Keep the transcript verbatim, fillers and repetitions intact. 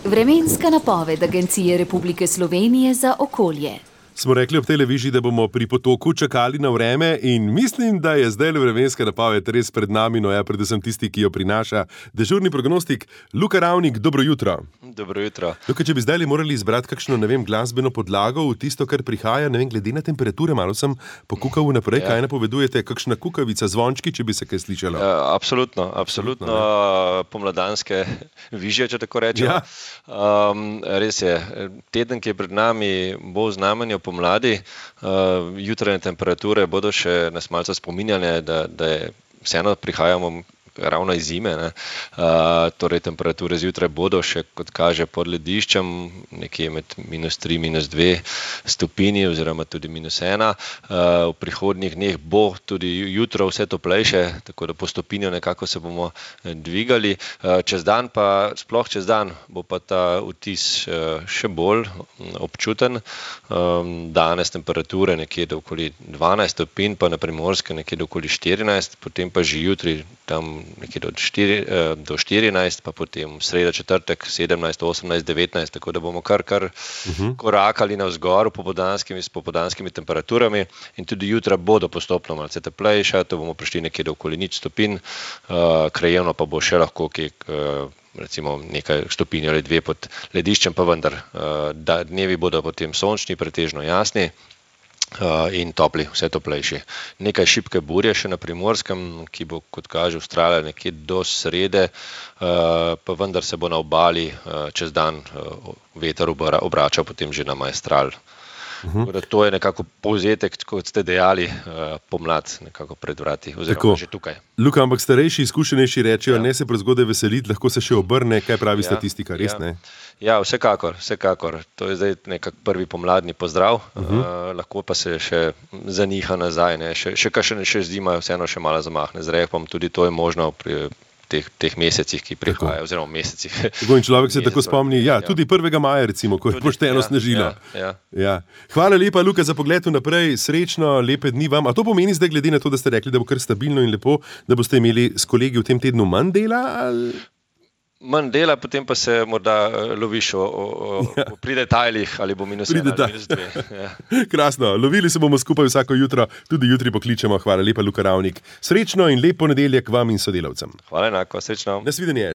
Vremenska napoved Agencije Republike Slovenije za okolje. Smo rekli ob televiziji, da bomo pri potoku čakali na vreme in mislim, da je zdaj vremenska napoved res pred nami, no ja, predvsem tisti, ki jo prinaša dežurni prognostik Luka Ravnik. Dobro jutro. Dobro jutro. Luka, če bi zdaj morali izbrati kakšno, ne vem, glasbeno podlago v tisto, kar prihaja, ne vem, glede na temperature, malo sem pokukal naprej, ja. Kaj napovedujete, kakšna kukavica, zvončki, če bi se kaj slišalo? Ja, absolutno, absolutno, absolutno pomladanske vižje, če tako rečem. Ja. Um, res je, teden, ki je pred nami, bo znamenje pomladi, uh, jutranje temperature bodo še nas malce spominjale, da, da je vseeno prihajamo ravno iz zime, ne. Uh, torej temperature zjutraj bodo še, kot kaže, pod lediščem, nekje med minus tri, minus dve stopinji oziroma tudi minus ena. Uh, v prihodnjih dneh bo tudi jutro vse toplejše, tako da po stopinjo nekako se bomo dvigali. Uh, čez dan pa, sploh čez dan, bo pa ta vtis uh, še bolj občuten. Um, danes temperature nekje do okoli dvanajst stopinj, pa na Primorskem nekje do okoli štirinajst, potem pa že jutri tam nekje do, štiri, do štirinajst, pa potem sreda, četrtek sedemnajst, osemnajst, devetnajst, tako da bomo kar, kar uh-huh. korakali navzgor popoldanskimi, s popoldanskimi temperaturami in tudi jutra bodo postopno malce teplejša, to bomo prišli nekje do okoli nič stopinj, uh, krajevno pa bo še lahko kje, uh, recimo nekaj stopinj ali dve pod lediščem, pa vendar uh, da, dnevi bodo potem sončni, pretežno jasni. Uh, in topli, vse toplejši. Nekaj šibke burje še na Primorskem, ki bo, kot kaže, vztrajala nekje do srede, uh, pa vendar se bo na obali uh, čez dan uh, veter obračal potem že na Maestral. Uh-huh. To je nekako povzetek, kot ste dejali, pomlad nekako pred vrati, oziroma tako. Že tukaj. Luka, ampak starejši, izkušenejši rečejo, ja. Ne se prezgodaj veseliti, lahko se še obrne, kaj pravi ja. Statistika, res ja. ne? Ja, vsekakor, vsekakor. To je zdaj nekak prvi pomladni pozdrav, uh-huh. uh, lahko pa se še zaniha nazaj, ne? Še, še kakšne še zima vseeno še malo zamahne z repom, tudi to je možno pri Teh, teh mesecih, ki prihajajo, oziroma mesecih. Tako in človek se tako spomni, ja, tudi prvega maja, recimo, ko je pošteno snežilo. Ja, ja. Ja. Hvala lepa, Luka, za pogled vnaprej, srečno, lepe dni vam. A to pomeni zdaj, glede na to, da ste rekli, da bo kar stabilno in lepo, da boste imeli s kolegi v tem tednu manj dela? Ali... Manj dela, potem pa se morda loviš o, o, ja. pri detajlih, ali bo minus ena, ali minus dve. Ja. Krasno, lovili se bomo skupaj vsako jutro, tudi jutri pokličemo. Hvala lepa, Luka Ravnik. Srečno in lep ponedeljek vam in sodelavcem. Hvala enako, srečno. Nasvidenje.